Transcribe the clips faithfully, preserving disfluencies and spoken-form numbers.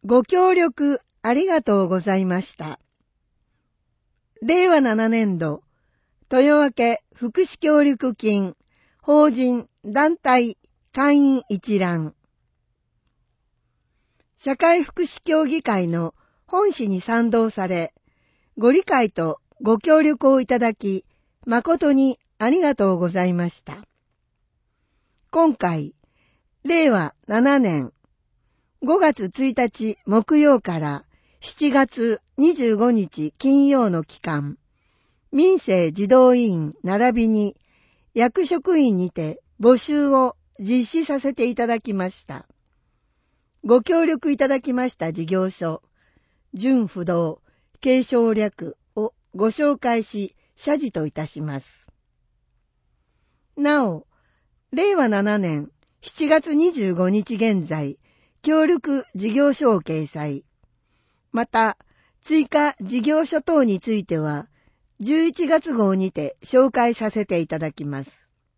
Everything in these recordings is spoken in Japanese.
ご協力ありがとうございました。れいわななねんど、豊分福祉協力金、法人団体会員一覧。社会福祉協議会の本旨に賛同され、ご理解とご協力をいただき、誠にありがとうございました。今回、れいわななねんごがつついたち木曜からしちがつにじゅうごにち金曜の期間、民生児童委員並びに役職員にて募集を実施させていただきました。ご協力いただきました事業所、準不動継承略をご紹介し、謝辞といたします。なお、れいわななねんしちがつにじゅうごにち現在、協力事業所を掲載。また、追加事業所等については、じゅういちがつ号にて紹介させていただきます。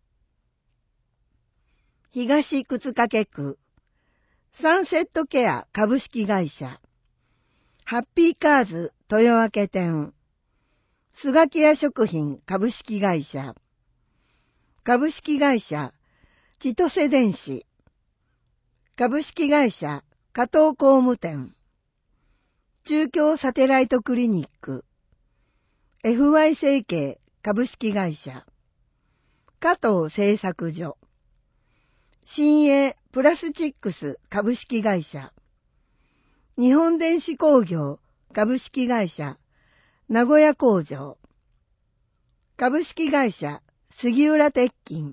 東葛掛区、サンセットケア株式会社、ハッピーカーズ豊分店、スガキヤ食品株式会社、株式会社千歳電子、株式会社加藤工務店、中京サテライトクリニック、エフワイ 成形株式会社、加藤製作所、新鋭プラスチックス株式会社、日本電子工業株式会社、名古屋工場、株式会社杉浦鉄筋、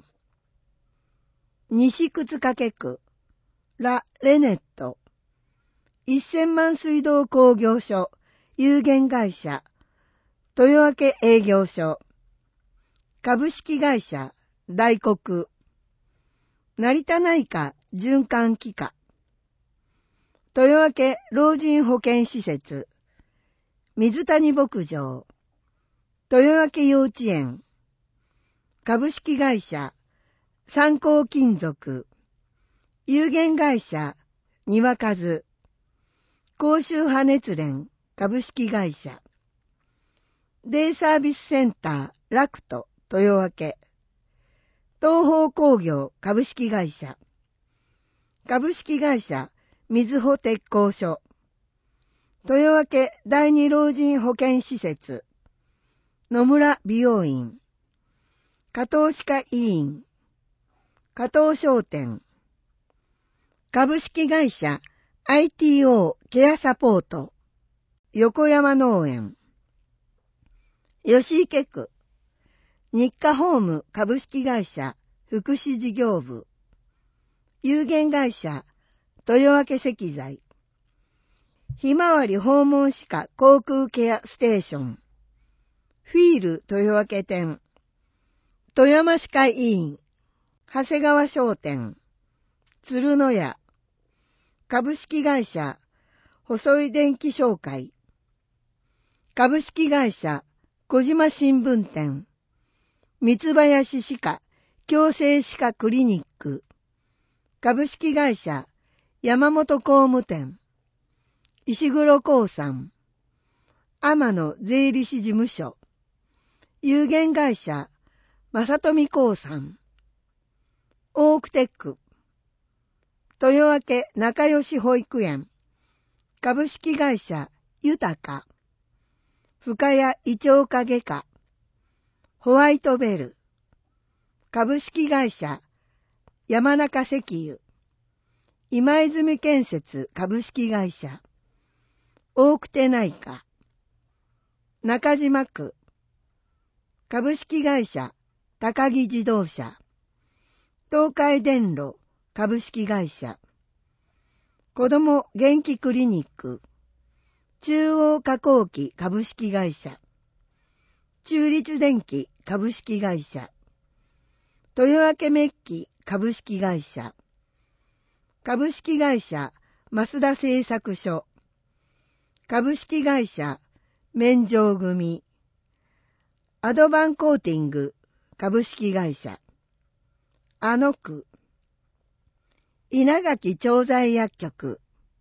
西葛掛区、ラ・レネット、せんまん水道工業所有限会社、豊分営業所、株式会社大黒、成田内科循環器科、豊分老人保健施設、水谷牧場、豊分幼稚園、株式会社三幸金属、有限会社庭和、甲州波熱連株式会社、デイサービスセンターラクト豊分、東方工業株式会社、株式会社みずほ鉄工所、豊分第二老人保健施設、野村美容院、加藤歯科医院、加藤商店、株式会社 アイティーオー ケアサポート、横山農園、吉池区、日課ホーム株式会社福祉事業部、有限会社豊分石材、ひまわり訪問歯科航空ケアステーション、フィール豊分店、富山歯科医院、長谷川商店、鶴の屋、株式会社細い電気商会、株式会社小島新聞店、三林歯科矯正歯科クリニック、株式会社山本工務店、石黒興産、天野税理士事務所、有限会社正富興産、オークテック、豊分仲良し保育園、株式会社豊か、深谷胃腸科外科、ホワイトベル、株式会社山中石油、今泉建設株式会社、大久手内科、中島区、株式会社高木自動車、東海電路株式会社、子ども元気クリニック、中央加工機株式会社、中立電機株式会社、豊分メッキ株式会社、株式会社増田製作所、株式会社免状組、アドバンコーティング株式会社、あの区、稲垣調剤薬局、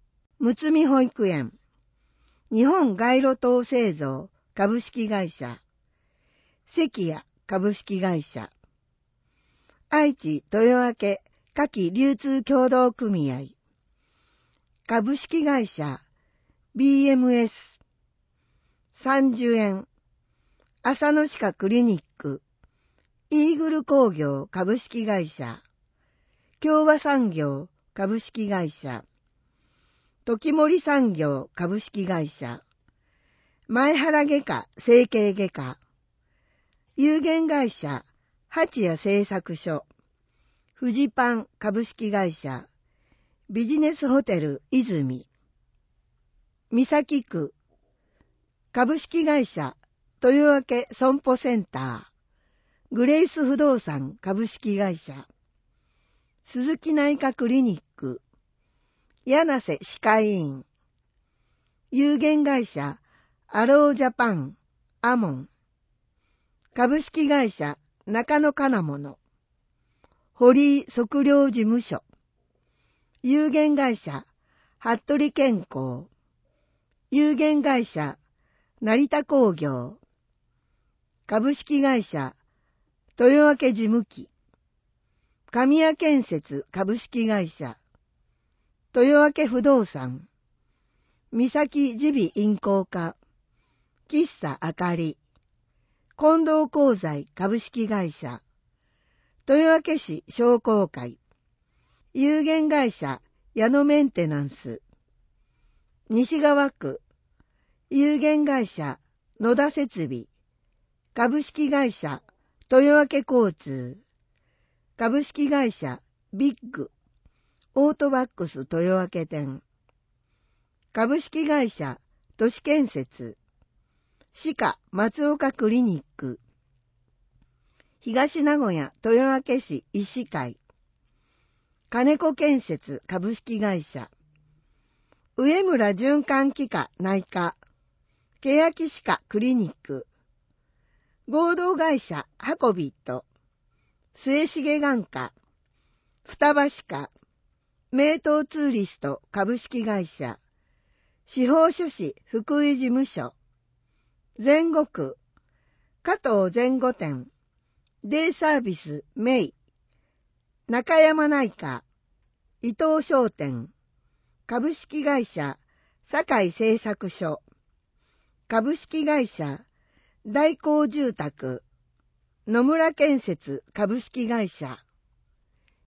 むつみ保育園、日本街路灯製造株式会社、関谷株式会社、愛知豊明夏季流通協同組合、株式会社 ビーエムエス、三十円、浅野歯科クリニック、イーグル工業株式会社、共和産業株式会社、時森産業株式会社、前原外科整形外科、有限会社八谷製作所、富士パン株式会社、ビジネスホテル泉、三崎区株式会社豊明損保センター、グレイス不動産株式会社、鈴木内科クリニック、柳瀬歯科医院、有限会社アロージャパンアモン、株式会社中野金物、堀井測量事務所、有限会社服部健康、有限会社成田工業、株式会社豊明事務機、神谷建設株式会社、豊明不動産、三崎耳鼻咽喉科、喫茶あかり、近藤鋼材株式会社、豊明市商工会、有限会社矢野メンテナンス、西川区、有限会社野田設備、株式会社豊明交通、株式会社ビッグ、オートバックス豊明店、株式会社都市建設、歯科松岡クリニック、東名古屋豊明市医師会、金子建設株式会社、上村循環器科内科、欅歯科クリニック、合同会社ハコビット、末重眼科、双葉歯科、名東ツーリスト株式会社、司法書士福井事務所、前後区、加藤前後店、デイサービスメイ、中山内科、伊藤商店、株式会社堺製作所、株式会社大光住宅、野村建設株式会社、